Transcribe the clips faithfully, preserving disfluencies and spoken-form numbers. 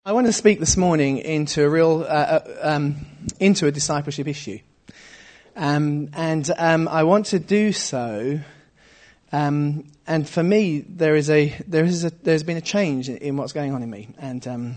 I want to speak this morning into a real, uh, um, into a discipleship issue. Um, and um, I want to do so, um, and for me, there is a, there is a, there's been a change in, in what's going on in me. And um,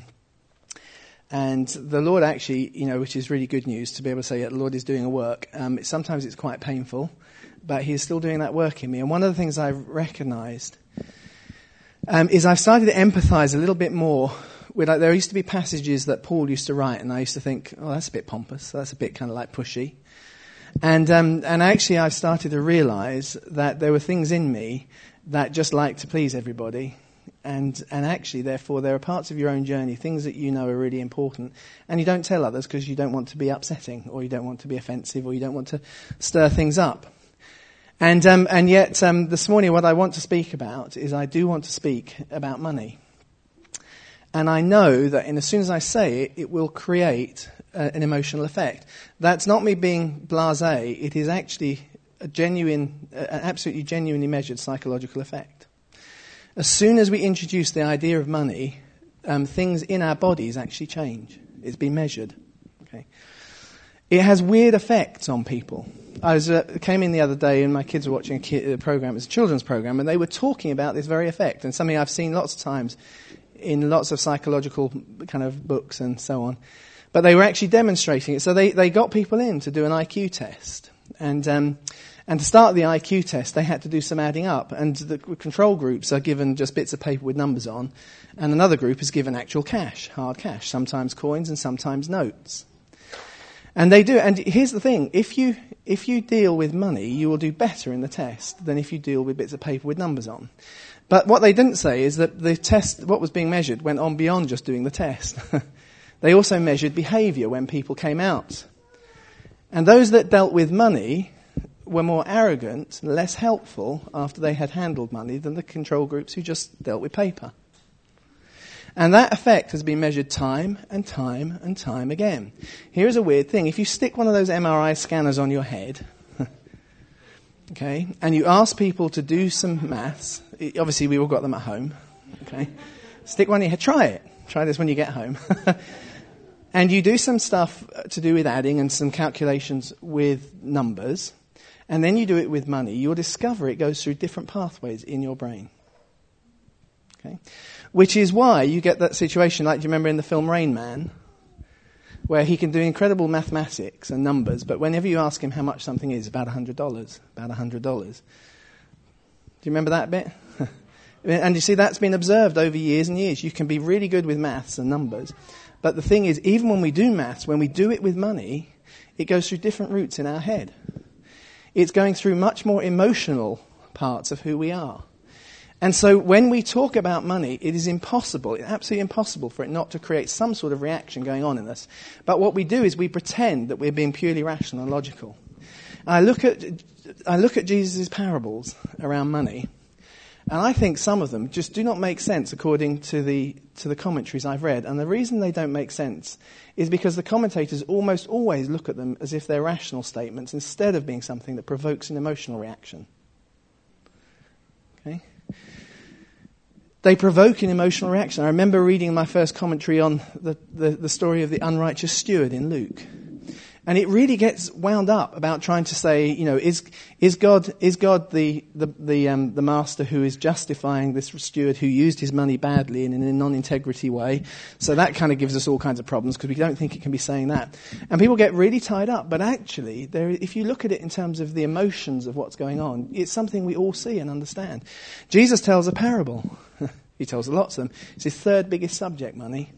and the Lord actually, you know, which is really good news to be able to say, yeah, the Lord is doing a work. Um, it, sometimes it's quite painful, but He is still doing that work in me. And one of the things I've recognised um, is I've started to empathise a little bit more. With, like, there used to be passages that Paul used to write, and I used to think, oh, that's a bit pompous, that's a bit kind of like pushy. And um, and actually I've started to realise that there were things in me that just like to please everybody. And and actually, therefore, there are parts of your own journey, things that you know are really important, and you don't tell others because you don't want to be upsetting, or you don't want to be offensive, or you don't want to stir things up. And, um, and yet, um, this morning what I want to speak about is I do want to speak about money. And I know that in, as soon as I say it, it will create uh, an emotional effect. That's not me being blasé. It is actually a genuine, uh, an absolutely genuinely measured psychological effect. As soon as we introduce the idea of money, um, things in our bodies actually change. It's been measured. Okay. It has weird effects on people. I was uh, came in the other day and my kids were watching a, kid, a program, it's a children's program, and they were talking about this very effect, and something I've seen lots of times in lots of psychological kind of books and so on. But they were actually demonstrating it. So they, they got people in to do an I Q test. And um, and to start the I Q test, they had to do some adding up. And the control groups are given just bits of paper with numbers on. And another group is given actual cash, hard cash, sometimes coins and sometimes notes. And they do. And here's the thing. If you if you deal with money, you will do better in the test than if you deal with bits of paper with numbers on. But what they didn't say is that the test, what was being measured, went on beyond just doing the test. They also measured behaviour when people came out. And those that dealt with money were more arrogant, less helpful after they had handled money than the control groups who just dealt with paper. And that effect has been measured time and time and time again. Here's a weird thing. If you stick one of those M R I scanners on your head, okay, and you ask people to do some maths, obviously we all got them at home, okay, stick one in your head, try it, try this when you get home, and you do some stuff to do with adding and some calculations with numbers, and then you do it with money, you'll discover it goes through different pathways in your brain, okay, which is why you get that situation, like do you remember in the film Rain Man, where he can do incredible mathematics and numbers, but whenever you ask him how much something is, about one hundred dollars, about one hundred dollars. Do you remember that bit? And you see, that's been observed over years and years. You can be really good with maths and numbers, but the thing is, even when we do maths, when we do it with money, it goes through different routes in our head. It's going through much more emotional parts of who we are. And so when we talk about money, it is impossible, it's absolutely impossible for it not to create some sort of reaction going on in us. But what we do is we pretend that we're being purely rational and logical. I look at I look at Jesus' parables around money, and I think some of them just do not make sense according to the to the commentaries I've read. And the reason they don't make sense is because the commentators almost always look at them as if they're rational statements instead of being something that provokes an emotional reaction. Okay? They provoke an emotional reaction. I remember reading my first commentary on the, the, the story of the unrighteous steward in Luke. And it really gets wound up about trying to say, you know, is is God is God the the the, um, the master who is justifying this steward who used his money badly and in a non-integrity way? So that kind of gives us all kinds of problems because we don't think it can be saying that. And people get really tied up. But actually, there, if you look at it in terms of the emotions of what's going on, it's something we all see and understand. Jesus tells a parable. He tells lots of them. It's his third biggest subject, money.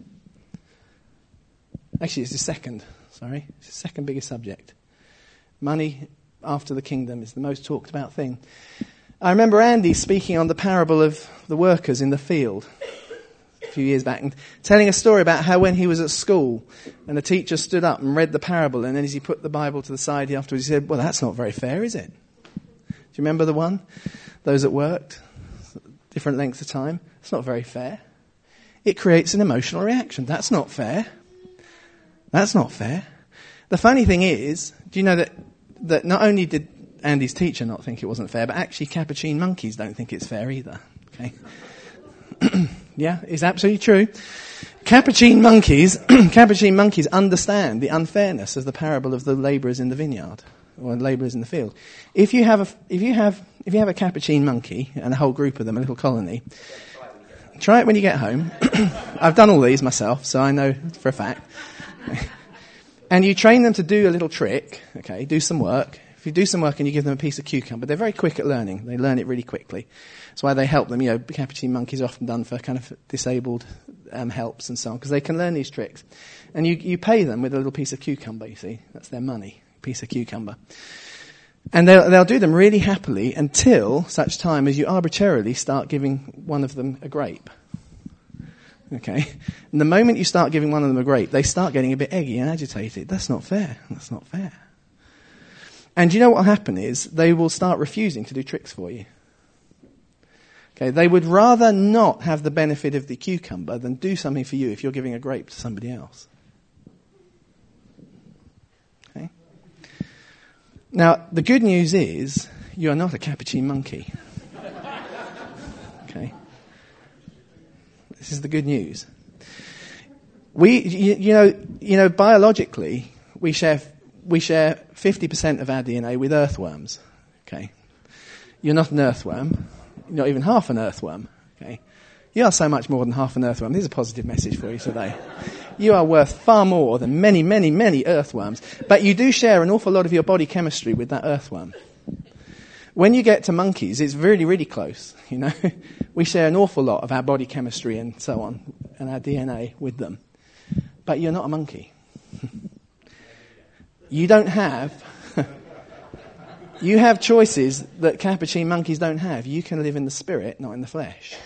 Actually, it's his second. Sorry, it's the second biggest subject. Money after the kingdom is the most talked about thing. I remember Andy speaking on the parable of the workers in the field a few years back and telling a story about how when he was at school and the teacher stood up and read the parable, and then as he put the Bible to the side afterwards he said, well, that's not very fair, is it? Do you remember the one? Those that worked, different lengths of time. It's not very fair. It creates an emotional reaction. That's not fair. That's not fair. The funny thing is, do you know that, that not only did Andy's teacher not think it wasn't fair, but actually capuchin monkeys don't think it's fair either. Okay. Yeah, it's absolutely true. Capuchin monkeys, Capuchin monkeys understand the unfairness of the parable of the labourers in the vineyard or labourers in the field. If you have a, if you have, if you have a Capuchin monkey and a whole group of them, a little colony, try it when you get home. I've done all these myself, so I know for a fact. And you train them to do a little trick, okay, do some work. If you do some work and you give them a piece of cucumber, they're very quick at learning. They learn it really quickly. That's why they help them. You know, Capuchin monkeys are often done for kind of disabled um, helps and so on, because they can learn these tricks. And you, you pay them with a little piece of cucumber, you see. That's their money, piece of cucumber. And they'll, they'll do them really happily until such time as you arbitrarily start giving one of them a grape. Okay? And the moment you start giving one of them a grape, they start getting a bit eggy and agitated. That's not fair. That's not fair. And you know what will happen is they will start refusing to do tricks for you. Okay? They would rather not have the benefit of the cucumber than do something for you if you're giving a grape to somebody else. Okay? Now, the good news is you are not a Capuchin monkey. Okay? This is the good news. We, you, you know, you know, biologically, we share we share fifty percent of our D N A with earthworms. Okay, you're not an earthworm. You're not even half an earthworm. Okay, you are so much more than half an earthworm. Here's a positive message for you today. You are worth far more than many, many, many earthworms. But you do share an awful lot of your body chemistry with that earthworm. When you get to monkeys, it's really, really close, you know. We share an awful lot of our body chemistry and so on, and our D N A with them. But you're not a monkey. You don't have... you have choices that Capuchin monkeys don't have. You can live in the spirit, not in the flesh.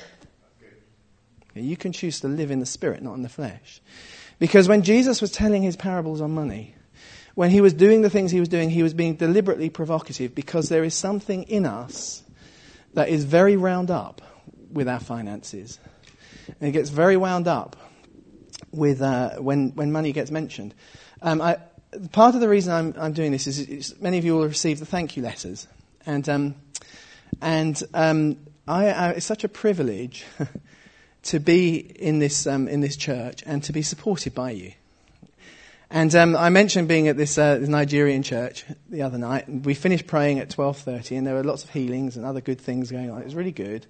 You can choose to live in the spirit, not in the flesh. Because when Jesus was telling his parables on money, when he was doing the things he was doing, he was being deliberately provocative because there is something in us that is very wound up with our finances. And it gets very wound up with uh, when when money gets mentioned. Um, I, part of the reason I'm, I'm doing this is, is many of you will receive the thank you letters. And um, and um, I, I, it's such a privilege to be in this um, in this church and to be supported by you. And um, I mentioned being at this, uh, this Nigerian church the other night. And we finished praying at twelve thirty, and there were lots of healings and other good things going on. It was really good.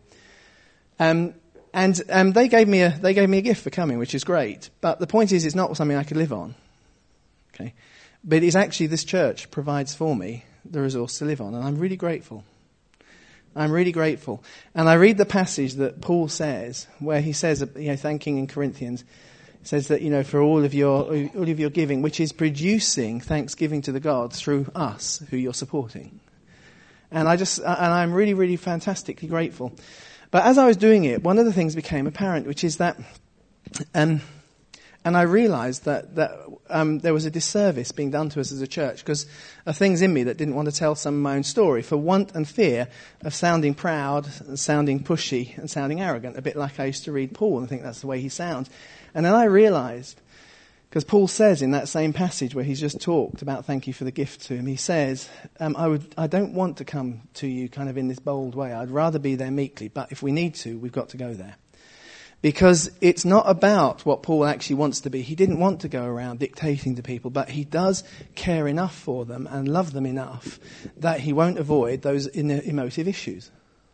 Um, and um, they gave me a they gave me a gift for coming, which is great. But the point is, it's not something I could live on. Okay, but it's actually this church provides for me the resource to live on, and I'm really grateful. I'm really grateful. And I read the passage that Paul says, where he says, you know, thanking in Corinthians. It says that, you know, for all of your all of your giving, which is producing thanksgiving to the God through us, who you're supporting. And I just, and I'm really, really fantastically grateful. But as I was doing it, one of the things became apparent, which is that, um, and I realised that that um, there was a disservice being done to us as a church because of things in me that didn't want to tell some of my own story for want and fear of sounding proud, and sounding pushy, and sounding arrogant. A bit like I used to read Paul and think that's the way he sounds. And then I realised, because Paul says in that same passage where he's just talked about thank you for the gift to him, he says, um, I would, I don't want to come to you kind of in this bold way. I'd rather be there meekly, but if we need to, we've got to go there. Because it's not about what Paul actually wants to be. He didn't want to go around dictating to people, but he does care enough for them and love them enough that he won't avoid those emotive issues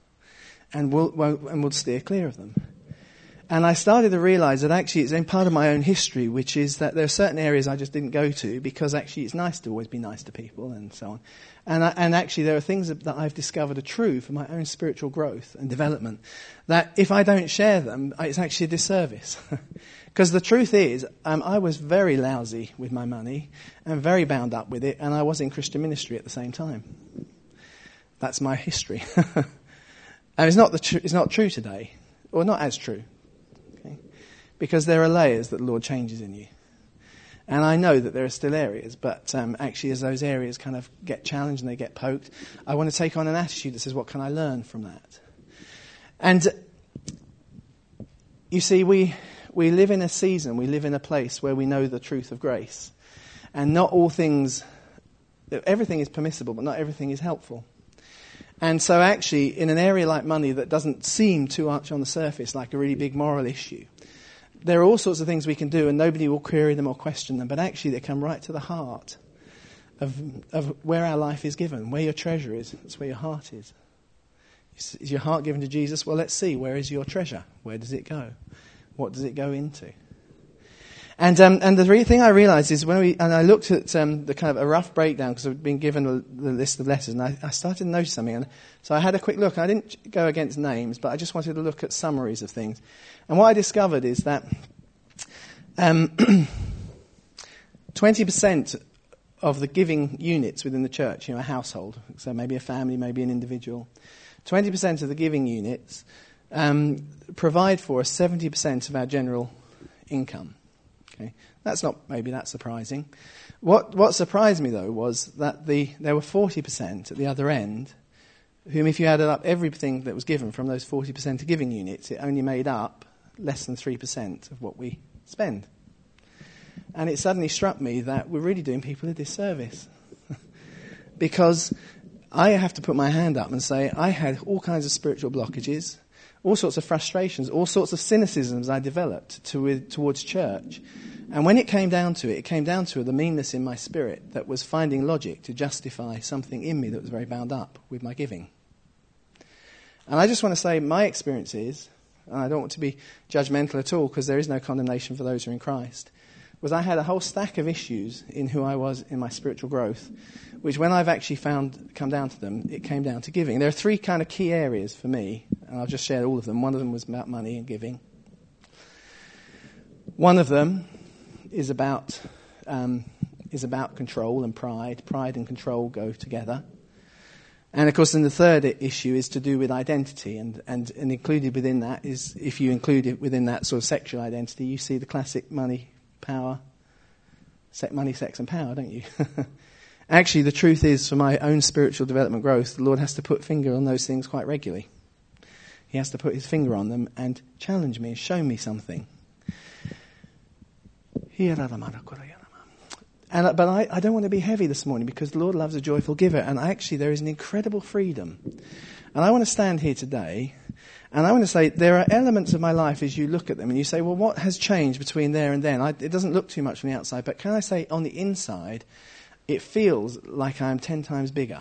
and will, won't, and will steer clear of them. And I started to realise that actually it's in part of my own history, which is that there are certain areas I just didn't go to because actually it's nice to always be nice to people and so on. And, I, and actually there are things that, that I've discovered are true for my own spiritual growth and development that if I don't share them, it's actually a disservice. Because the truth is, um, I was very lousy with my money and very bound up with it, and I was in Christian ministry at the same time. That's my history. And it's not, the tr- it's not true today, or not as true. Because there are layers that the Lord changes in you. And I know that there are still areas, but um, actually as those areas kind of get challenged and they get poked, I want to take on an attitude that says, what can I learn from that? And you see, we we live in a season, we live in a place where we know the truth of grace. And not all things, everything is permissible, but not everything is helpful. And so actually, in an area like money that doesn't seem too much on the surface like a really big moral issue, there are all sorts of things we can do and nobody will query them or question them, but actually they come right to the heart of, of where our life is given, where your treasure is. That's where your heart is. Is your heart given to Jesus? Well, let's see. Where is your treasure? Where does it go? What does it go into? And um, and the re- thing I realised is when we and I looked at um, the kind of a rough breakdown because I've been given the, the list of letters, and I, I started to notice something. And so I had a quick look. I didn't go against names, but I just wanted to look at summaries of things. And what I discovered is that um, twenty percent of the giving units within the church, you know, a household, so maybe a family, maybe an individual, twenty percent of the giving units um, provide for us seventy percent of our general income. Okay, that's not maybe that surprising. What what surprised me though was that the there were forty percent at the other end, whom if you added up everything that was given from those forty percent of giving units, it only made up less than three percent of what we spend. And it suddenly struck me that we're really doing people a disservice. Because I have to put my hand up and say I had all kinds of spiritual blockages, all sorts of frustrations, all sorts of cynicisms I developed to, towards church. And when it came down to it, it came down to the meanness in my spirit that was finding logic to justify something in me that was very bound up with my giving. And I just want to say my experience is, and I don't want to be judgmental at all because there is no condemnation for those who are in Christ, was I had a whole stack of issues in who I was in my spiritual growth, which when I've actually found come down to them, it came down to giving. There are three kind of key areas for me, and I'll just share all of them. One of them was about money and giving. One of them is about um, is about control and pride. Pride and control go together. And of course, then the third issue is to do with identity, and, and, and included within that is, if you include it within that sort of sexual identity, you see the classic money, power, se- money, sex and power, don't you? Actually, the truth is, for my own spiritual development growth, the Lord has to put finger on those things quite regularly. He has to put his finger on them and challenge me and show me something. And, but I, I don't want to be heavy this morning because the Lord loves a joyful giver, and actually there is an incredible freedom. And I want to stand here today and I want to say there are elements of my life as you look at them and you say, well, what has changed between there and then? I, it doesn't look too much from the outside, but can I say on the inside, it feels like I'm ten times bigger.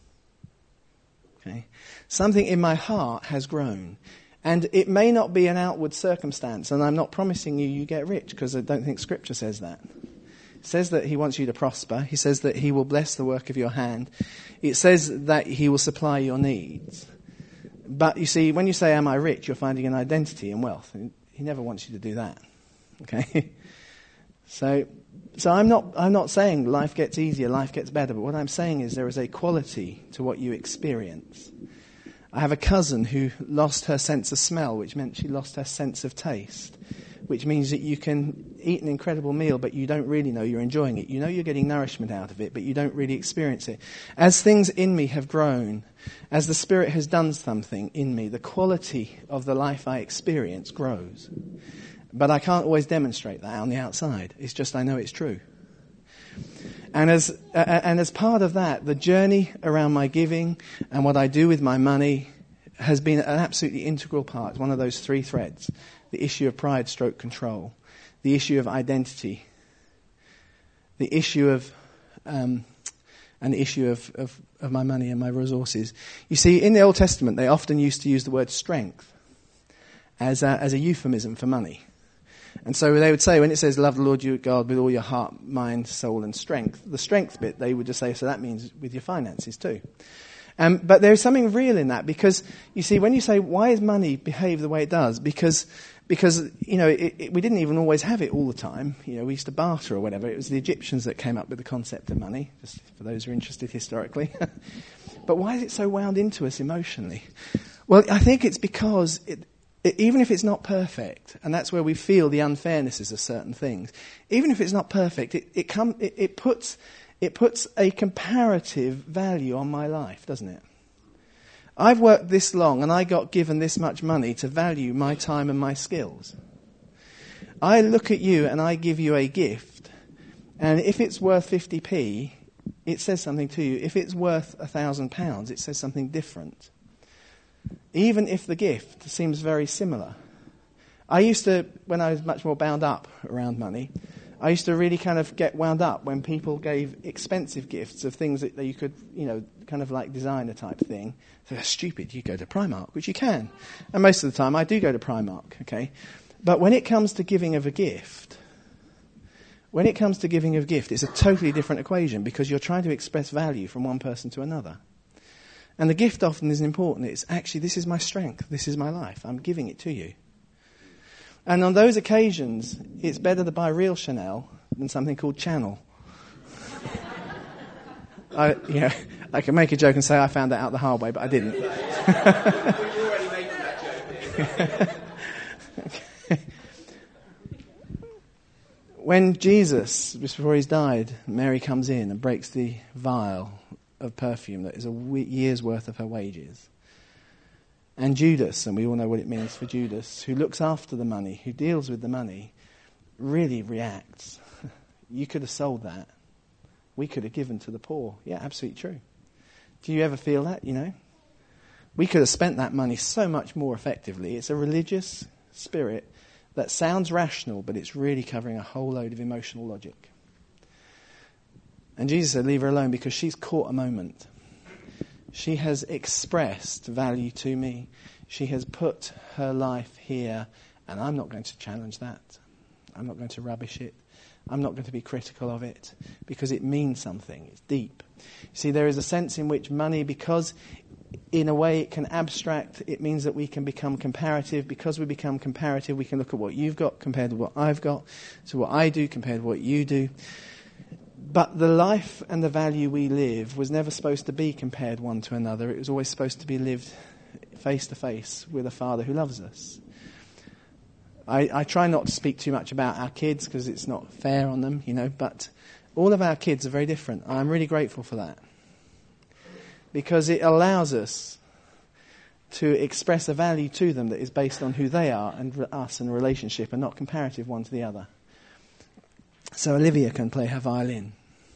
Okay, something in my heart has grown. And it may not be an outward circumstance, and I'm not promising you you get rich, because I don't think Scripture says that. It says that he wants you to prosper. He says that he will bless the work of your hand. It says that he will supply your needs. But you see, when you say, am I rich, you're finding an identity in wealth. And he never wants you to do that. Okay? So so I'm not I'm not saying life gets easier, life gets better, but what I'm saying is there is a quality to what you experience. I have a cousin who lost her sense of smell, which meant she lost her sense of taste, which means that you can eat an incredible meal, but you don't really know you're enjoying it. You know you're getting nourishment out of it, but you don't really experience it. As things in me have grown, as the Spirit has done something in me, the quality of the life I experience grows. But I can't always demonstrate that on the outside. It's just I know it's true. And as uh, and as part of that, the journey around my giving and what I do with my money has been an absolutely integral part, one of those three threads. The issue of pride stroke control, the issue of identity, the issue of um, and the issue of, of, of my money and my resources. You see, in the Old Testament, they often used to use the word strength as a, as a euphemism for money. And so they would say, when it says, love the Lord your God with all your heart, mind, soul and strength, the strength bit, they would just say, so that means with your finances too. Um, but there is something real in that, because, you see, when you say, why does money behave the way it does? Because, because you know, it, it, we didn't even always have it all the time. You know, we used to barter or whatever. It was the Egyptians that came up with the concept of money, just for those who are interested historically. But why is it so wound into us emotionally? Well, I think it's because it, even if it's not perfect, and that's where we feel the unfairnesses of certain things, even if it's not perfect, it it, come, it, it puts it puts a comparative value on my life, doesn't it? I've worked this long and I got given this much money to value my time and my skills. I look at you and I give you a gift, and if it's worth fifty p, it says something to you. If it's worth a thousand pounds, it says something different. Even if the gift seems very similar. I used to, when I was much more bound up around money, I used to really kind of get wound up when people gave expensive gifts of things that, that you could, you know, kind of like designer type thing. So that's stupid. You go to Primark, which you can. And most of the time I do go to Primark, okay? But when it comes to giving of a gift, when it comes to giving of a gift, it's a totally different equation because you're trying to express value from one person to another. And the gift often isn't important. It's actually, this is my strength. This is my life. I'm giving it to you. And on those occasions, it's better to buy real Chanel than something called Channel. I, you know, I can make a joke and say I found that out the hard way, but I didn't. We've already made that joke. Okay. When Jesus, just before he's died, Mary comes in and breaks the vial of perfume that is a year's worth of her wages. And Judas, and we all know what it means for Judas, who looks after the money, who deals with the money, really reacts. You could have sold that. We could have given to the poor. Yeah, absolutely true. Do you ever feel that, you know? We could have spent that money so much more effectively. It's a religious spirit that sounds rational, but it's really covering a whole load of emotional logic. And Jesus said, leave her alone because she's caught a moment. She has expressed value to me. She has put her life here, and I'm not going to challenge that. I'm not going to rubbish it. I'm not going to be critical of it because it means something. It's deep. You see, there is a sense in which money, because in a way it can abstract, it means that we can become comparative. Because we become comparative, we can look at what you've got compared to what I've got, to what I do compared to what you do. But the life and the value we live was never supposed to be compared one to another. It was always supposed to be lived face to face with a Father who loves us. I, I try not to speak too much about our kids because it's not fair on them, you know, but all of our kids are very different. I'm really grateful for that because it allows us to express a value to them that is based on who they are and us and a relationship and not comparative one to the other. So Olivia can play her violin.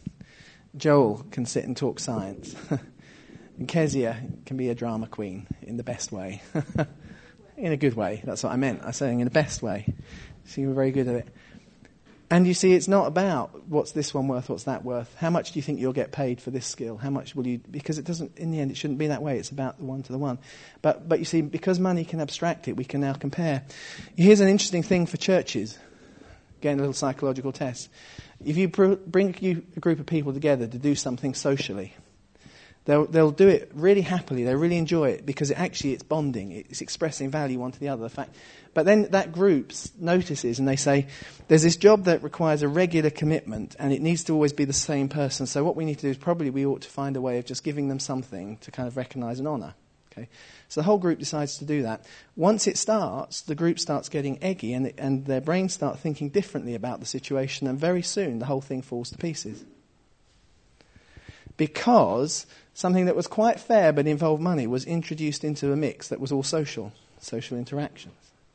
Joel can sit and talk science. And Kezia can be a drama queen in the best way. In a good way. That's what I meant. I'm saying in the best way. So you're very good at it. And you see, it's not about what's this one worth, what's that worth. How much do you think you'll get paid for this skill? How much will you... Because it doesn't... In the end, it shouldn't be that way. It's about the one to the one. But, but you see, because money can abstract it, we can now compare. Here's an interesting thing for churches. Again, a little psychological test. If you pr- bring you, a group of people together to do something socially, they'll, they'll do it really happily. They really enjoy it because it actually it's bonding. It's expressing value one to the other. The fact, but then that group notices and they say, there's this job that requires a regular commitment and it needs to always be the same person. So what we need to do is probably we ought to find a way of just giving them something to kind of recognise and honour. Okay, so the whole group decides to do that. Once it starts, the group starts getting eggy and, it, and their brains start thinking differently about the situation, and very soon the whole thing falls to pieces. Because something that was quite fair but involved money was introduced into a mix that was all social, social interactions.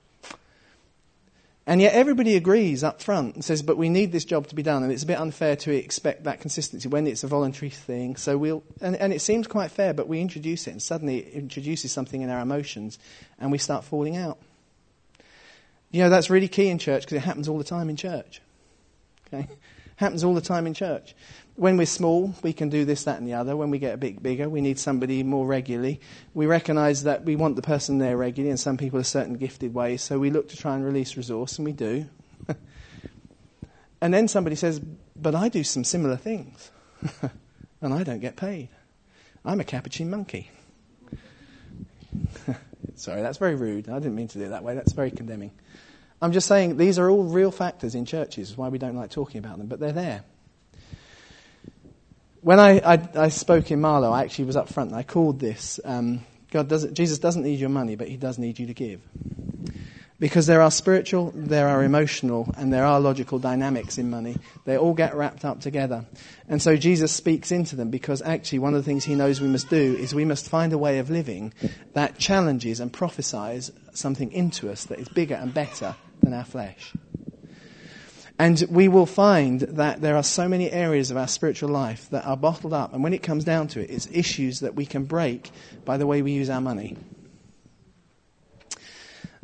And yet everybody agrees up front and says, but we need this job to be done, and it's a bit unfair to expect that consistency when it's a voluntary thing. So we'll, and, and it seems quite fair, but we introduce it, and suddenly it introduces something in our emotions, and we start falling out. You know, that's really key in church because it happens all the time in church. Okay, happens all the time in church. When we're small, we can do this, that and the other. When we get a bit bigger, we need somebody more regularly. We recognise that we want the person there regularly, and some people are certain gifted ways, so we look to try and release resource, and we do. And then somebody says, but I do some similar things, and I don't get paid. I'm a capuchin monkey. Sorry, that's very rude. I didn't mean to do it that way. That's very condemning. I'm just saying these are all real factors in churches, why we don't like talking about them, but they're there. When I, I, I spoke in Marlow, I actually was up front and I called this, um, God doesn't, Jesus doesn't need your money, but he does need you to give. Because there are spiritual, there are emotional, and there are logical dynamics in money. They all get wrapped up together. And so Jesus speaks into them because actually one of the things he knows we must do is we must find a way of living that challenges and prophesies something into us that is bigger and better than our flesh. And we will find that there are so many areas of our spiritual life that are bottled up. And when it comes down to it, it's issues that we can break by the way we use our money.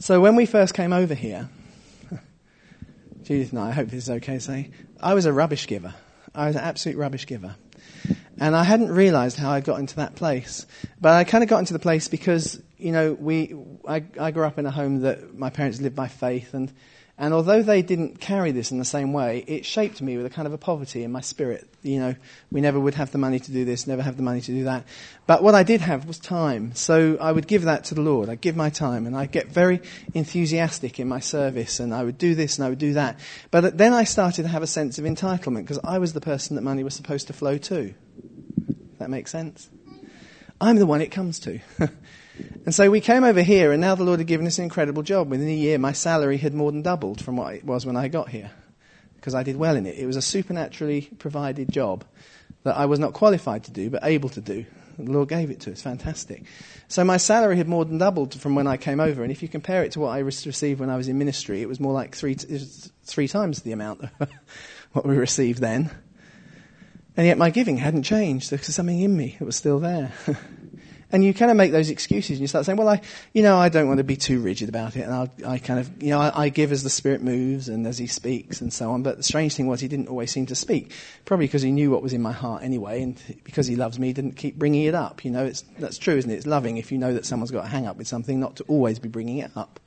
So when we first came over here, Judith and I, I hope this is okay to say, I was a rubbish giver. I was an absolute rubbish giver. And I hadn't realised how I got into that place. But I kind of got into the place because, you know, we I, I grew up in a home that my parents lived by faith. And, and although they didn't carry this in the same way, it shaped me with a kind of a poverty in my spirit. You know, we never would have the money to do this, never have the money to do that. But what I did have was time. So I would give that to the Lord. I'd give my time. And I'd get very enthusiastic in my service. And I would do this and I would do that. But then I started to have a sense of entitlement because I was the person that money was supposed to flow to. That makes sense? I'm the one it comes to. And so we came over here, and now the Lord had given us an incredible job. Within a year, my salary had more than doubled from what it was when I got here, because I did well in it. It was a supernaturally provided job that I was not qualified to do, but able to do. And the Lord gave it to us. Fantastic. So my salary had more than doubled from when I came over, and if you compare it to what I received when I was in ministry, it was more like three, t- three times the amount of what we received then. And yet my giving hadn't changed. There was something in me that was still there. And you kind of make those excuses and you start saying, well, I, you know, I don't want to be too rigid about it. And I'll, I kind of, you know, I, I give as the Spirit moves and as He speaks and so on. But the strange thing was He didn't always seem to speak. Probably because He knew what was in my heart anyway. And because He loves me, He didn't keep bringing it up. You know, it's, that's true, isn't it? It's loving if you know that someone's got a hang up with something, not to always be bringing it up.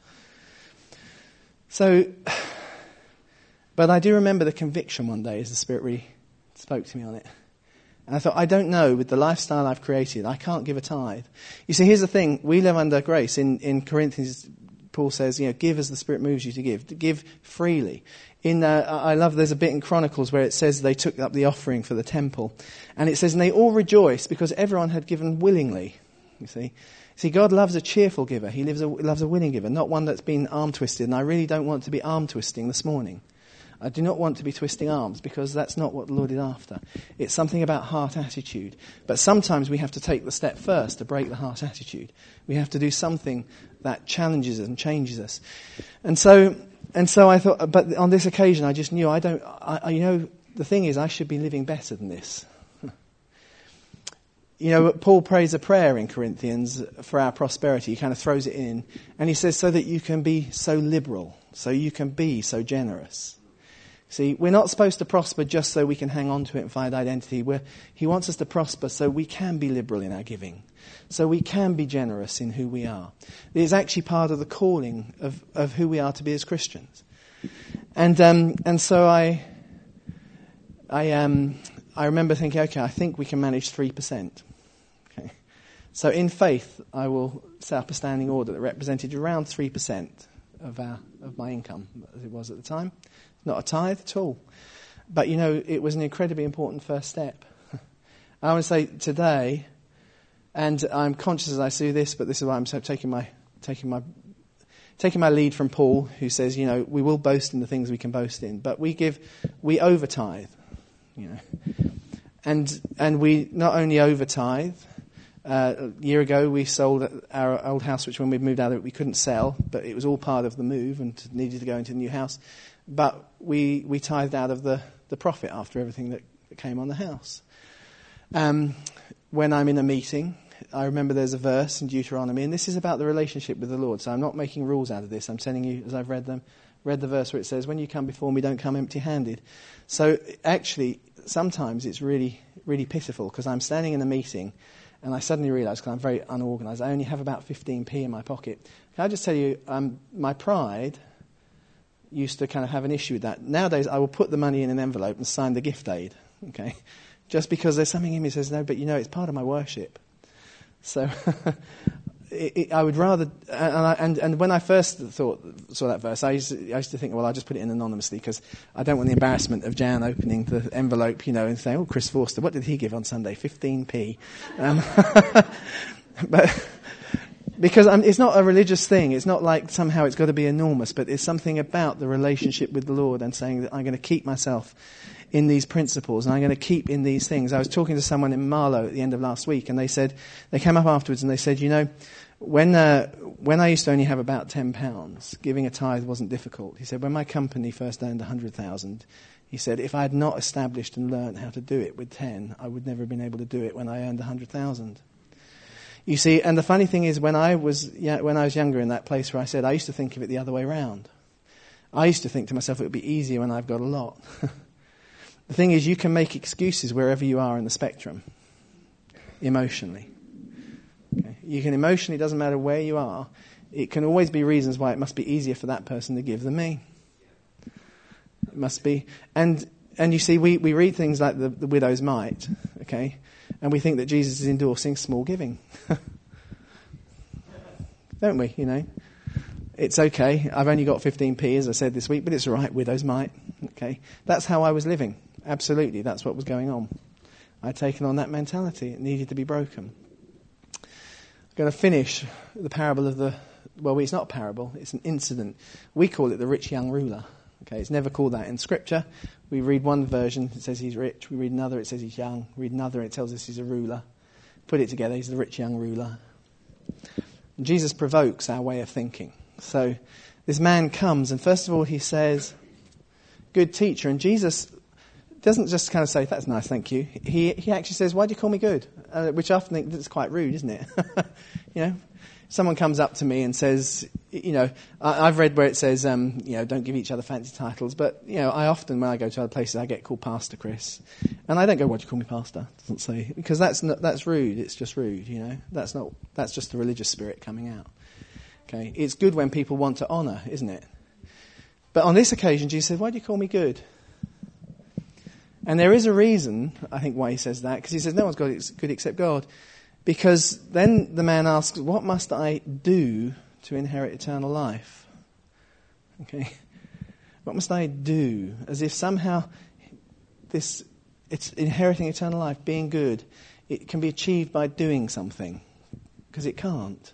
So, but I do remember the conviction one day as the Spirit really spoke to me on it. And I thought, I don't know, with the lifestyle I've created, I can't give a tithe. You see, here's the thing. We live under grace. In, in Corinthians, Paul says, you know, give as the Spirit moves you to give. To give freely. In, uh, I love, there's a bit in Chronicles where it says they took up the offering for the temple. And it says, and they all rejoiced because everyone had given willingly. You see. See, God loves a cheerful giver. He loves a, loves a willing giver, not one that's been arm twisted. And I really don't want to be arm twisting this morning. I do not want to be twisting arms because that's not what the Lord is after. It's something about heart attitude. But sometimes we have to take the step first to break the heart attitude. We have to do something that challenges us and changes us. And so, and so I thought, but on this occasion I just knew I don't, I, I, you know, the thing is I should be living better than this. You know, Paul prays a prayer in Corinthians for our prosperity. He kind of throws it in. And he says, so that you can be so liberal, so you can be so generous. See, we're not supposed to prosper just so we can hang on to it and find identity. We're, he wants us to prosper so we can be liberal in our giving, so we can be generous in who we are. It's actually part of the calling of, of who we are to be as Christians. And um, and so I I um I remember thinking, okay, I think we can manage three percent. Okay, so in faith, I will set up a standing order that represented around three percent of our of my income, as it was at the time. Not a tithe at all. But, you know, it was an incredibly important first step. I want to say today, and I'm conscious as I do this, but this is why I'm so taking my taking my taking my lead from Paul, who says, you know, we will boast in the things we can boast in, but we give we over tithe, you know. And and we not only over tithe. Uh, a year ago, we sold our old house, which when we moved out of it, we couldn't sell, but it was all part of the move and needed to go into the new house. But we we tithed out of the, the profit after everything that, that came on the house. Um, when I'm in a meeting, I remember there's a verse in Deuteronomy, and this is about the relationship with the Lord. So I'm not making rules out of this. I'm telling you, as I've read them, read the verse where it says, when you come before me, don't come empty-handed. So actually, sometimes it's really, really pitiful because I'm standing in a meeting and I suddenly realise, because I'm very unorganised, I only have about fifteen p in my pocket. Can I just tell you, um, my pride used to kind of have an issue with that. Nowadays, I will put the money in an envelope and sign the gift aid, okay? Just because there's something in me that says, no, but you know, it's part of my worship. So it, it, I would rather, and, I, and and when I first thought saw that verse, I used, to, I used to think, well, I'll just put it in anonymously because I don't want the embarrassment of Jan opening the envelope, you know, and saying, oh, Chris Forster, what did he give on Sunday? fifteen p. Um, but because I'm, it's not a religious thing. It's not like somehow it's got to be enormous, but it's something about the relationship with the Lord and saying that I'm going to keep myself in these principles, and I'm going to keep in these things. I was talking to someone in Marlow at the end of last week, and they said, they came up afterwards and they said, you know, when uh, when I used to only have about ten pounds, giving a tithe wasn't difficult. He said, when my company first earned one hundred thousand, he said, if I had not established and learned how to do it with ten, I would never have been able to do it when I earned one hundred thousand. You see, and the funny thing is, when I was yeah, when I was younger, in that place where I said, I used to think of it the other way round. I used to think to myself, it would be easier when I've got a lot. The thing is, you can make excuses wherever you are in the spectrum, emotionally. Okay? You can emotionally, it doesn't matter where you are, it can always be reasons why it must be easier for that person to give than me. It must be. And and you see, we, we read things like the, the widow's mite, okay, and we think that Jesus is endorsing small giving. Don't we, you know? It's okay, I've only got fifteen p, as I said this week, but it's all right, widow's mite. Okay, that's how I was living. Absolutely, that's what was going on. I'd taken on that mentality. It needed to be broken. I'm going to finish the parable of the, well, it's not a parable, it's an incident. We call it the rich young ruler. Okay, it's never called that in Scripture. We read one version, it says he's rich. We read another, it says he's young. We read another, it tells us he's a ruler. Put it together, he's the rich young ruler. And Jesus provokes our way of thinking. So this man comes, and first of all he says, good teacher. And Jesus doesn't just kind of say, that's nice, thank you. He he actually says, why do you call me good? Uh, which I often think that's quite rude, isn't it? You know, someone comes up to me and says, you know, I, I've read where it says, um, you know, don't give each other fancy titles. But, you know, I often, when I go to other places, I get called Pastor Chris. And I don't go, why do you call me Pastor? It doesn't say, because that's not, that's rude. It's just rude, you know. That's not, that's just the religious spirit coming out. Okay, it's good when people want to honour, isn't it? But on this occasion, Jesus said, why do you call me good? And there is a reason, I think, why he says that, because he says no one's got it good except God. Because then the man asks, what must I do to inherit eternal life? Okay, what must I do? As if somehow this, it's inheriting eternal life, being good, it can be achieved by doing something. Because it can't.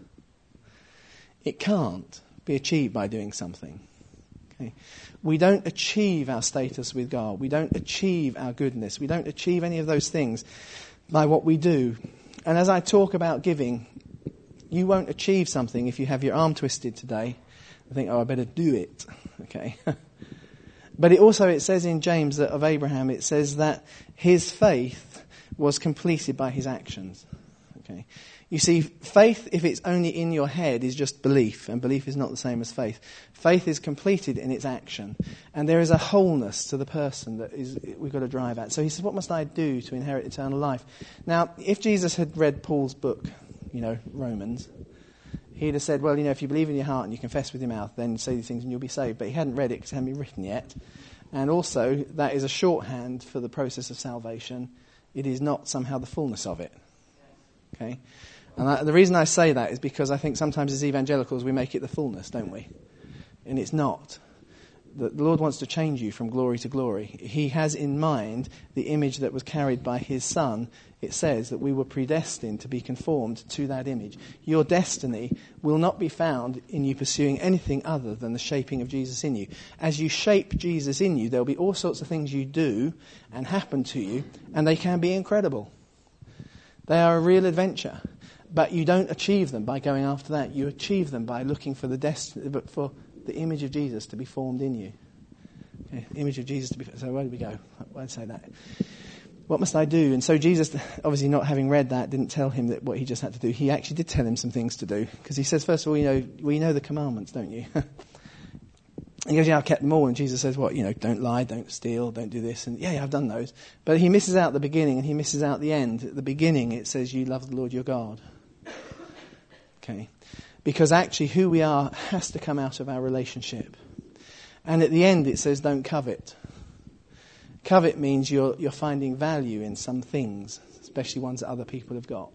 It can't be achieved by doing something. Okay. We don't achieve our status with God. We don't achieve our goodness. We don't achieve any of those things by what we do. And as I talk about giving, you won't achieve something if you have your arm twisted today and think, oh, I better do it. Okay. But it also, it says in James that of Abraham, it says that his faith was completed by his actions. Okay. You see, faith, if it's only in your head, is just belief, and belief is not the same as faith. Faith is completed in its action, and there is a wholeness to the person that is we've got to drive at. So he says, what must I do to inherit eternal life? Now, if Jesus had read Paul's book, you know, Romans, he'd have said, well, you know, if you believe in your heart and you confess with your mouth, then say these things and you'll be saved. But he hadn't read it because it hadn't been written yet. And also, that is a shorthand for the process of salvation. It is not somehow the fullness of it. Okay? And I, the reason I say that is because I think sometimes as evangelicals we make it the fullness, don't we? And it's not. The, the Lord wants to change you from glory to glory. He has in mind the image that was carried by his Son. It says that we were predestined to be conformed to that image. Your destiny will not be found in you pursuing anything other than the shaping of Jesus in you. As you shape Jesus in you, there'll be all sorts of things you do and happen to you, and they can be incredible. They are a real adventure. But you don't achieve them by going after that. You achieve them by looking for the destiny, but for the image of Jesus to be formed in you. Okay, image of Jesus to be. So where do we go? Why did I say that? What must I do? And so Jesus, obviously not having read that, didn't tell him that what he just had to do. He actually did tell him some things to do, because he says, first of all, you know, well, you know the commandments, don't you? He goes, yeah, I've kept them all. And Jesus says, what, you know, don't lie, don't steal, don't do this. And yeah, yeah, I've done those. But he misses out the beginning and he misses out the end. At the beginning, it says, you love the Lord your God. Okay. Because actually who we are has to come out of our relationship. And at the end, it says, don't covet. Covet means you're, you're finding value in some things, especially ones that other people have got.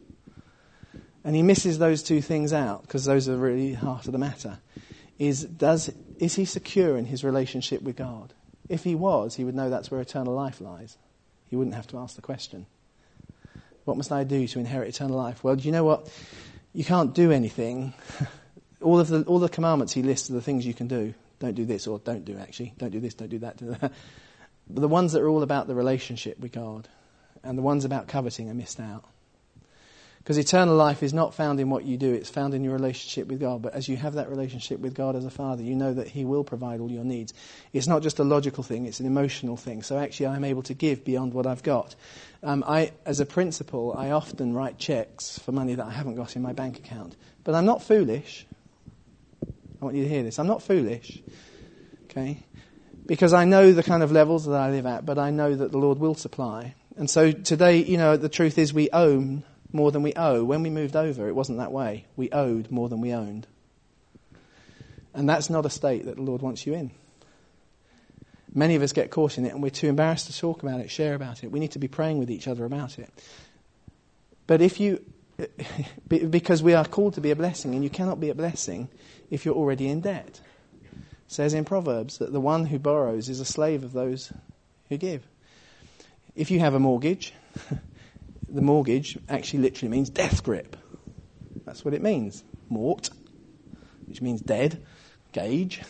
And he misses those two things out, because those are really the heart of the matter. Is does is he secure in his relationship with God? If he was, he would know that's where eternal life lies. He wouldn't have to ask the question. What must I do to inherit eternal life? Well, do you know what? You can't do anything. All of the all the commandments he lists are the things you can do. Don't do this, or don't do actually. Don't do this, don't do that. Do that. But the ones that are all about the relationship with God, and the ones about coveting are missed out. Because eternal life is not found in what you do, it's found in your relationship with God. But as you have that relationship with God as a Father, you know that he will provide all your needs. It's not just a logical thing, it's an emotional thing. So actually I'm able to give beyond what I've got. Um, I, as a principle, I often write checks for money that I haven't got in my bank account. But I'm not foolish. I want you to hear this. I'm not foolish. Okay? Because I know the kind of levels that I live at, but I know that the Lord will supply. And so today, you know, the truth is we own more than we owe. When we moved over, it wasn't that way. We owed more than we owned. And that's not a state that the Lord wants you in. Many of us get caught in it and we're too embarrassed to talk about it, share about it. We need to be praying with each other about it. But if you, because we are called to be a blessing, and you cannot be a blessing if you're already in debt. It says in Proverbs that the one who borrows is a slave of those who give. If you have a mortgage, the mortgage actually literally means death grip. That's what it means. Mort, which means dead. Gauge.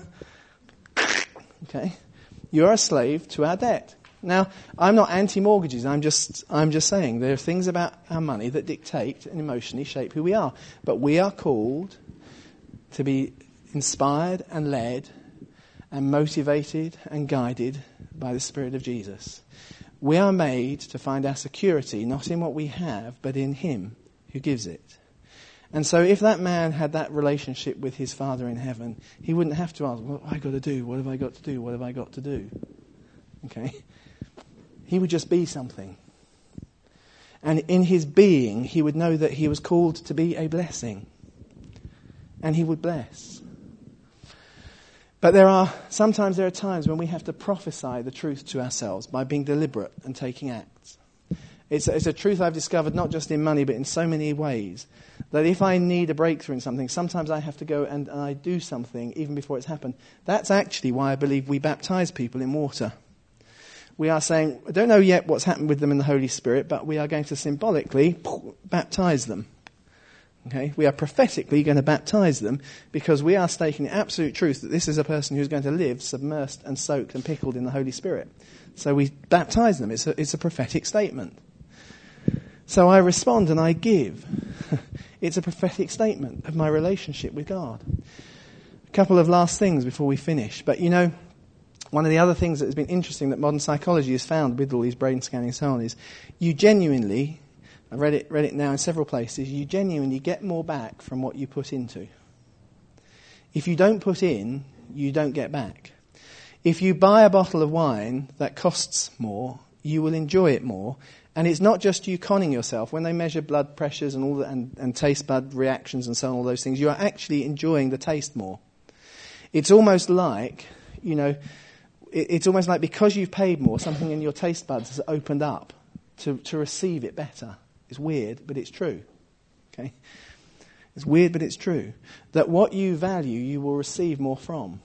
Okay. You're a slave to our debt. Now, I'm not anti-mortgages. I'm just, I'm just saying there are things about our money that dictate and emotionally shape who we are. But we are called to be inspired and led and motivated and guided by the Spirit of Jesus. We are made to find our security not in what we have, but in him who gives it. And so if that man had that relationship with his Father in heaven, he wouldn't have to ask, what have I got to do? What have I got to do? What have I got to do? Okay? He would just be something. And in his being, he would know that he was called to be a blessing. And he would bless. But there are, sometimes there are times when we have to prophesy the truth to ourselves by being deliberate and taking acts. It's a, it's a truth I've discovered not just in money, but in so many ways. That if I need a breakthrough in something, sometimes I have to go and, and I do something even before it's happened. That's actually why I believe we baptize people in water. We are saying, I don't know yet what's happened with them in the Holy Spirit, but we are going to symbolically baptize them. Okay? We are prophetically going to baptize them because we are stating the absolute truth that this is a person who's going to live submersed and soaked and pickled in the Holy Spirit. So we baptize them. It's a, it's a prophetic statement. So I respond and I give. It's a prophetic statement of my relationship with God. A couple of last things before we finish. But you know, one of the other things that has been interesting that modern psychology has found with all these brain scanning and so on is you genuinely, I've read it, read it now in several places, you genuinely get more back from what you put into. If you don't put in, you don't get back. If you buy a bottle of wine that costs more, you will enjoy it more. And it's not just you conning yourself. When they measure blood pressures and all that, and, and taste bud reactions and so on, all those things, you are actually enjoying the taste more. It's almost like, you know, it, it's almost like because you've paid more, something in your taste buds has opened up to, to receive it better. It's weird, but it's true. Okay? It's weird, but it's true. That what you value, you will receive more from.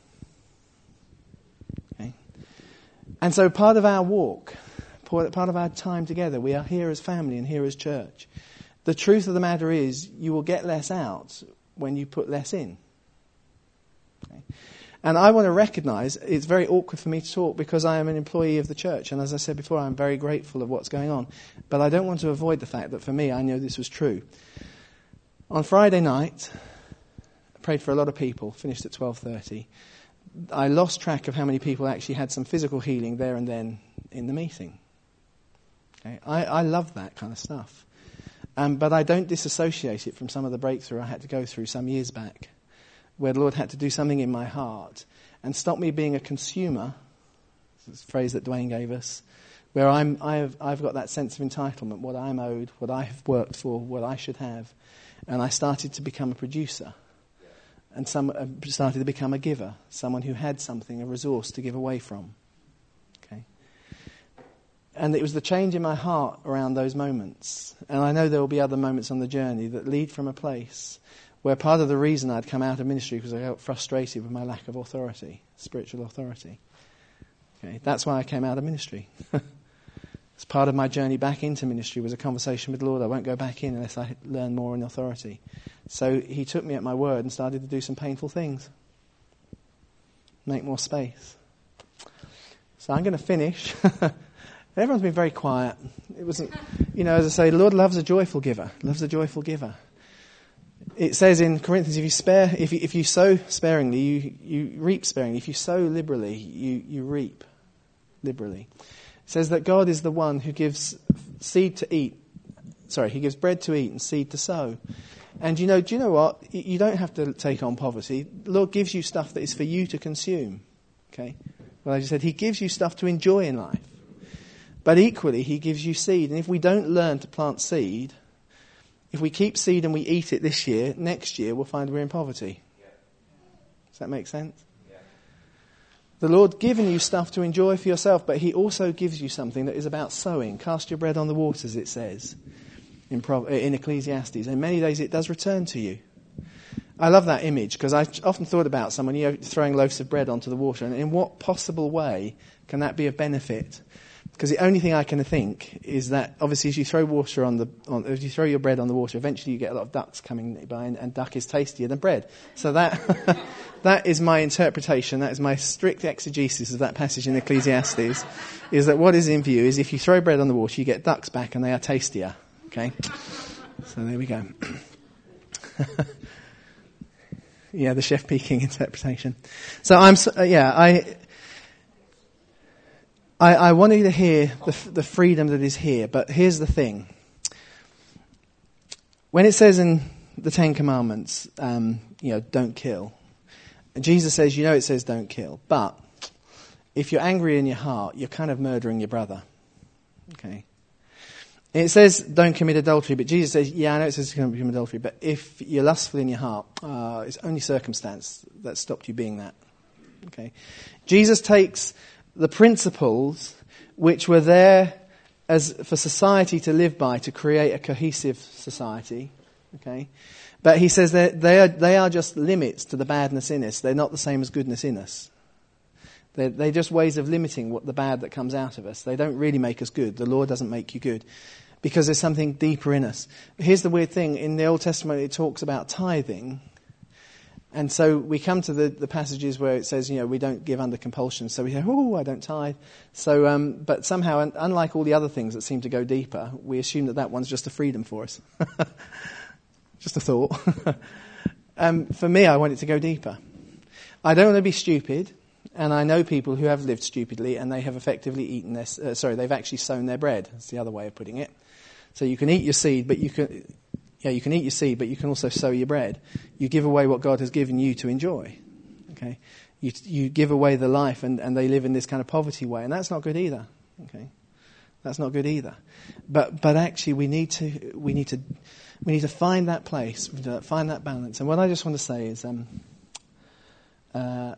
Okay? And so part of our walk, part of our time together, we are here as family and here as church. The truth of the matter is, you will get less out when you put less in. Okay? And I want to recognise it's very awkward for me to talk because I am an employee of the church. And as I said before, I'm very grateful of what's going on. But I don't want to avoid the fact that for me, I know this was true. On Friday night, I prayed for a lot of people, finished at twelve thirty. I lost track of how many people actually had some physical healing there and then in the meeting. Okay? I, I love that kind of stuff. Um, but I don't disassociate it from some of the breakthrough I had to go through some years back, where the Lord had to do something in my heart and stop me being a consumer, this phrase that Dwayne gave us, where I'm, I've, I've got that sense of entitlement, what I'm owed, what I have worked for, what I should have. And I started to become a producer and some uh, started to become a giver, someone who had something, a resource to give away from. Okay. And it was the change in my heart around those moments. And I know there will be other moments on the journey that lead from a place where part of the reason I'd come out of ministry was I felt frustrated with my lack of authority, spiritual authority. Okay, that's why I came out of ministry. As part of my journey back into ministry was a conversation with the Lord. I won't go back in unless I learn more in authority. So he took me at my word and started to do some painful things. Make more space. So I'm going to finish. Everyone's been very quiet. It wasn't, you know, as I say, the Lord loves a joyful giver, loves a joyful giver. It says in Corinthians, if you spare, if you, if you sow sparingly, you, you reap sparingly. If you sow liberally, you, you reap liberally. It says that God is the one who gives seed to eat. Sorry, he gives bread to eat and seed to sow. And you know, do you know what? You don't have to take on poverty. The Lord gives you stuff that is for you to consume. Okay? Well, as I said, he gives you stuff to enjoy in life. But equally, he gives you seed. And if we don't learn to plant seed, if we keep seed and we eat it this year, next year we'll find we're in poverty. Yeah. Does that make sense? Yeah. The Lord given you stuff to enjoy for yourself, but he also gives you something that is about sowing. Cast your bread on the waters, it says in, Pro- in Ecclesiastes. And many days it does return to you. I love that image because I often thought about someone, you know, throwing loaves of bread onto the water. And in what possible way can that be of benefit? Because the only thing I can think is that obviously as you throw water on the, on, as you throw your bread on the water, eventually you get a lot of ducks coming by, and, and duck is tastier than bread. So that that is my interpretation. That is my strict exegesis of that passage in Ecclesiastes. Is that what is in view is if you throw bread on the water, you get ducks back, and they are tastier. Okay, so there we go. Yeah, the Chef Peking interpretation. So I'm, uh, yeah, I, I, I want you to hear the, the freedom that is here. But here's the thing: when it says in the Ten Commandments, um, you know, don't kill. Jesus says, you know, it says don't kill. But if you're angry in your heart, you're kind of murdering your brother. Okay. It says don't commit adultery, but Jesus says, yeah, I know it says don't commit adultery, but if you're lustful in your heart, uh, it's only circumstance that stopped you being that. Okay. Jesus takes the principles which were there as for society to live by to create a cohesive society. Okay. But he says that they are, they are just limits to the badness in us. They're not the same as goodness in us. They're, they're just ways of limiting what the bad that comes out of us. They don't really make us good. The Lord doesn't make you good because there's something deeper in us. But here's the weird thing. In the Old Testament, it talks about tithing. And so we come to the, the passages where it says, you know, we don't give under compulsion. So we say, oh, I don't tithe. So, um, but somehow, unlike all the other things that seem to go deeper, we assume that that one's just a freedom for us. Just a thought. um, for me, I want it to go deeper. I don't want to be stupid. And I know people who have lived stupidly and they have effectively eaten their, uh, sorry, they've actually sown their bread. That's the other way of putting it. So you can eat your seed, but you can, yeah, you can eat your seed, but you can also sow your bread. You give away what God has given you to enjoy. Okay. You, you give away the life and, and they live in this kind of poverty way. And that's not good either. Okay. That's not good either. But, but actually we need to, we need to, we need to find that place, find that balance. And what I just want to say is, um, uh,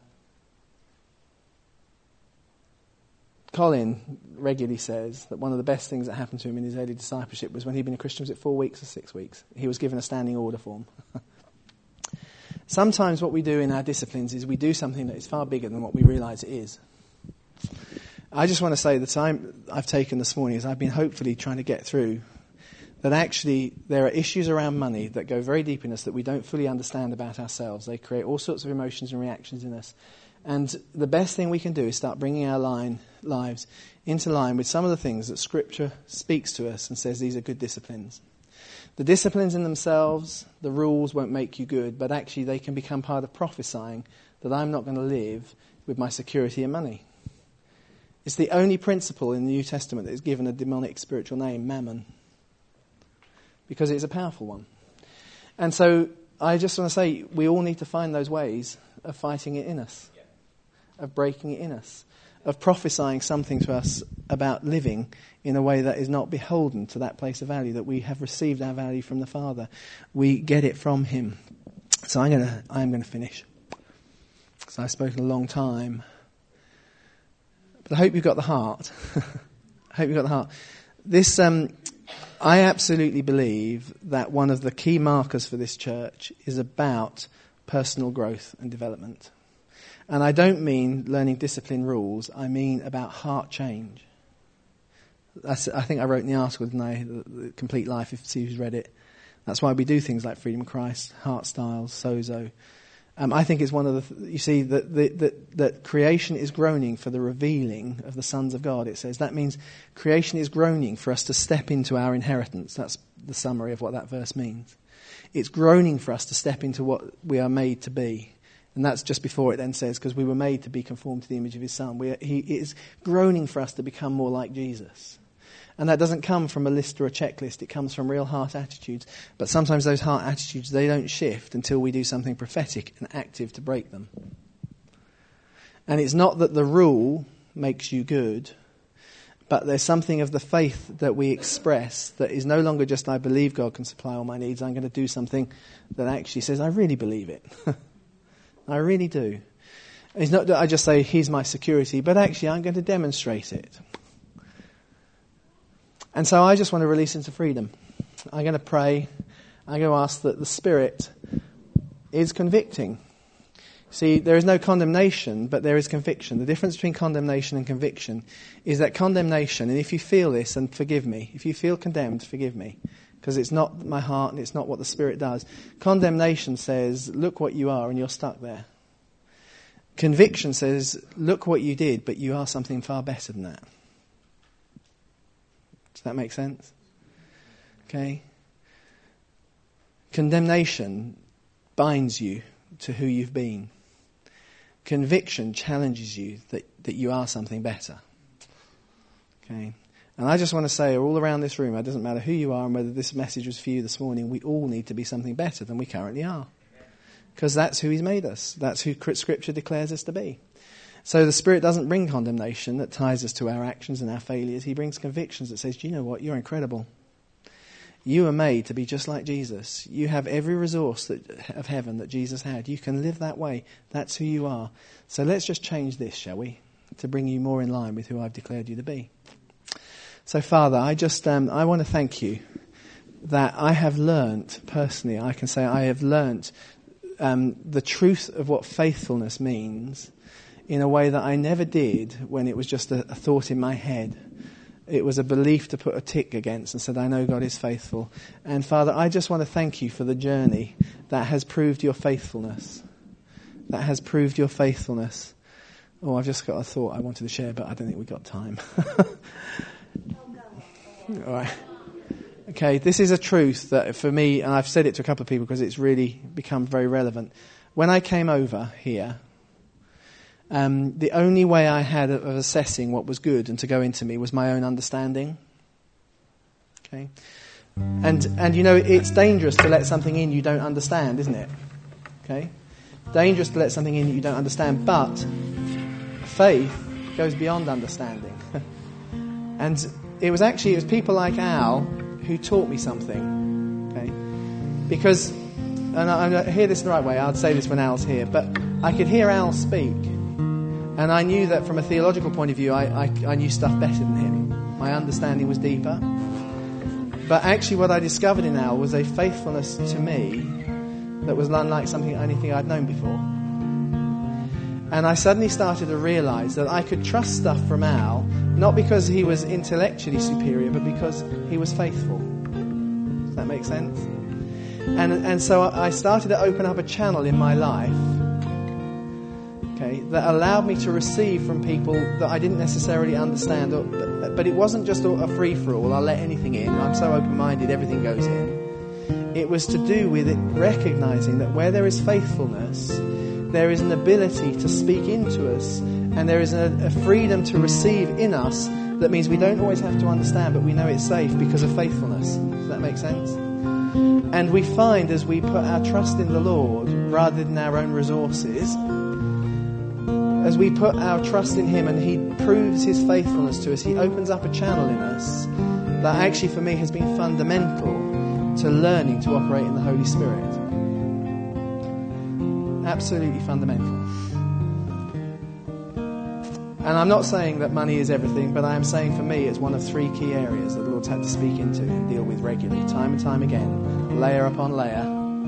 Colin regularly says that one of the best things that happened to him in his early discipleship was when he'd been a Christian. Was it four weeks or six weeks? He was given a standing order form. Sometimes what we do in our disciplines is we do something that is far bigger than what we realise it is. I just want to say the time I've taken this morning is I've been hopefully trying to get through that actually there are issues around money that go very deep in us that we don't fully understand about ourselves. They create all sorts of emotions and reactions in us. And the best thing we can do is start bringing our line, lives into line with some of the things that Scripture speaks to us and says these are good disciplines. The disciplines in themselves, the rules won't make you good, but actually they can become part of prophesying that I'm not going to live with my security and money. It's the only principle in the New Testament that is given a demonic spiritual name, mammon, because it's a powerful one. And so I just want to say we all need to find those ways of fighting it in us. Of breaking it in us, of prophesying something to us about living in a way that is not beholden to that place of value, that we have received our value from the Father. We get it from Him. So I'm going to I'm going to finish because I've spoken a long time. But I hope you've got the heart. I hope you've got the heart. This, um, I absolutely believe that one of the key markers for this church is about personal growth and development. And I don't mean learning discipline rules. I mean about heart change. That's, I think I wrote in the article, didn't I? The, the Complete Life, if see who's read it. That's why we do things like Freedom of Christ, Heart Styles, Sozo. Um, I think it's one of the, th- you see, that, that, that, that creation is groaning for the revealing of the sons of God, it says. That means creation is groaning for us to step into our inheritance. That's the summary of what that verse means. It's groaning for us to step into what we are made to be. And that's just before it then says, because we were made to be conformed to the image of his son. We are, he is groaning for us to become more like Jesus. And that doesn't come from a list or a checklist. It comes from real heart attitudes. But sometimes those heart attitudes, they don't shift until we do something prophetic and active to break them. And it's not that the rule makes you good, but there's something of the faith that we express that is no longer just, I believe God can supply all my needs. I'm going to do something that actually says, I really believe it. I really do. It's not that I just say, here's my security, but actually I'm going to demonstrate it. And so I just want to release into freedom. I'm going to pray. I'm going to ask that the Spirit is convicting. See, there is no condemnation, but there is conviction. The difference between condemnation and conviction is that condemnation, and if you feel this, and forgive me, if you feel condemned, forgive me, because it's not my heart and it's not what the Spirit does. Condemnation says, look what you are and you're stuck there. Conviction says, look what you did, but you are something far better than that. Does that make sense? Okay. Condemnation binds you to who you've been. Conviction challenges you that, that you are something better. Okay. And I just want to say all around this room, it doesn't matter who you are and whether this message was for you this morning, we all need to be something better than we currently are. Because that's who he's made us. That's who Scripture declares us to be. So the Spirit doesn't bring condemnation that ties us to our actions and our failures. He brings convictions that says, do you know what? You're incredible. You are made to be just like Jesus. You have every resource that, of heaven that Jesus had. You can live that way. That's who you are. So let's just change this, shall we? To bring you more in line with who I've declared you to be. So Father, I just, um, I want to thank you that I have learnt, personally, I can say I have learnt um, the truth of what faithfulness means in a way that I never did when it was just a, a thought in my head. It was a belief to put a tick against and said, I know God is faithful. And Father, I just want to thank you for the journey that has proved your faithfulness. That has proved your faithfulness. Oh, I've just got a thought I wanted to share, but I don't think we've got time. All right. Okay, this is a truth that for me, and I've said it to a couple of people because it's really become very relevant. When I came over here, Um, the only way I had of assessing what was good and to go into me was my own understanding. Okay, and and you know it's dangerous to let something in you don't understand, isn't it? Okay, dangerous to let something in that you don't understand. But faith goes beyond understanding, and it was actually it was people like Al who taught me something. Okay, because and I, I hear this the right way. I'd say this when Al's here, but I could hear Al speak. And I knew that from a theological point of view, I, I, I knew stuff better than him. My understanding was deeper. But actually what I discovered in Al was a faithfulness to me that was unlike something, anything I'd known before. And I suddenly started to realise that I could trust stuff from Al, not because he was intellectually superior, but because he was faithful. Does that make sense? And, and so I started to open up a channel in my life, okay, that allowed me to receive from people that I didn't necessarily understand. Or, but, but it wasn't just a free-for-all, I'll let anything in, I'm so open-minded, everything goes in. It was to do with it recognising that where there is faithfulness, there is an ability to speak into us, and there is a, a freedom to receive in us that means we don't always have to understand, but we know it's safe because of faithfulness. Does that make sense? And we find as we put our trust in the Lord rather than our own resources, as we put our trust in him and he proves his faithfulness to us, he opens up a channel in us that actually for me has been fundamental to learning to operate in the Holy Spirit. Absolutely fundamental. And I'm not saying that money is everything, but I am saying for me it's one of three key areas that the Lord's had to speak into and deal with regularly, time and time again, layer upon layer.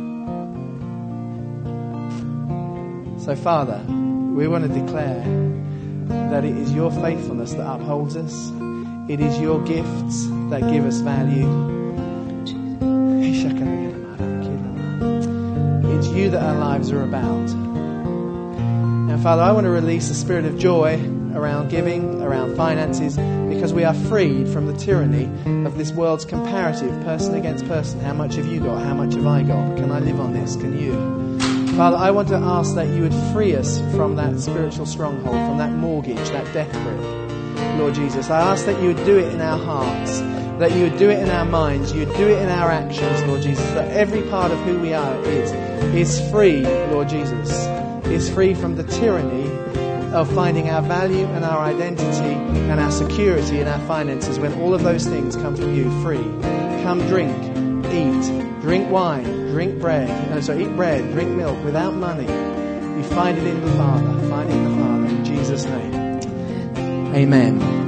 So Father, we want to declare that it is your faithfulness that upholds us. It is your gifts that give us value. It's you that our lives are about. And Father, I want to release a spirit of joy around giving, around finances, because we are freed from the tyranny of this world's comparative, person against person. How much have you got? How much have I got? Can I live on this? Can you? Father, I want to ask that you would free us from that spiritual stronghold, from that mortgage, that death grip, Lord Jesus. I ask that you would do it in our hearts, that you would do it in our minds, you would do it in our actions, Lord Jesus, that every part of who we are is, is free, Lord Jesus, is free from the tyranny of finding our value and our identity and our security in our finances when all of those things come from you free. Come drink, eat, drink wine, drink bread, no, so eat bread, drink milk without money. You find it in the Father, find it in the Father, in Jesus' name. Amen.